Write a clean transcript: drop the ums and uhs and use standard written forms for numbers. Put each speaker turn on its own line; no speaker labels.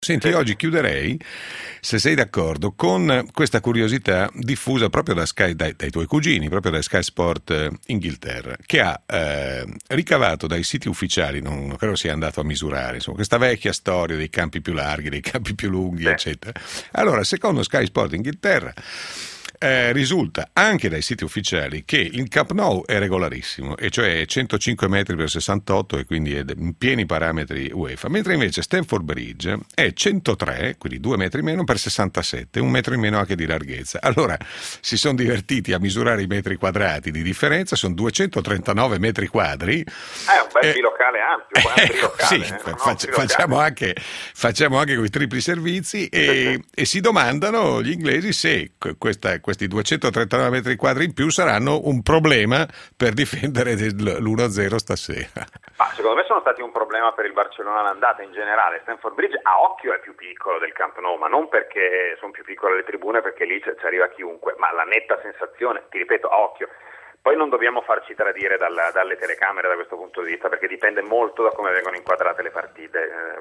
Senti, oggi chiuderei, se sei d'accordo, con questa curiosità diffusa proprio da Sky, dai tuoi cugini, proprio da Sky Sport Inghilterra, che ha ricavato dai siti ufficiali, non credo sia andato a misurare, insomma, questa vecchia storia dei campi più larghi, dei campi più lunghi, eccetera. Allora, secondo Sky Sport Inghilterra, risulta anche dai siti ufficiali che il Camp Nou è regolarissimo, e cioè 105 metri per 68 e quindi è in pieni parametri UEFA, mentre invece Stamford Bridge è 103, quindi 2 metri meno per 67, un metro in meno anche di larghezza. Allora si sono divertiti a misurare i metri quadrati di differenza, sono 239 metri quadri.
È un bel bilocale ampio,
facciamo anche quei tripli servizi e si domandano gli inglesi se questi 239 metri quadri in più saranno un problema per difendere l'1-0 stasera.
Ma secondo me sono stati un problema per il Barcellona all'andata in generale. Stamford Bridge a occhio è più piccolo del Camp Nou, ma non perché sono più piccole le tribune, perché lì ci arriva chiunque, ma la netta sensazione, ti ripeto, a occhio. Poi non dobbiamo farci tradire dalle telecamere da questo punto di vista, perché dipende molto da come vengono inquadrate le partite.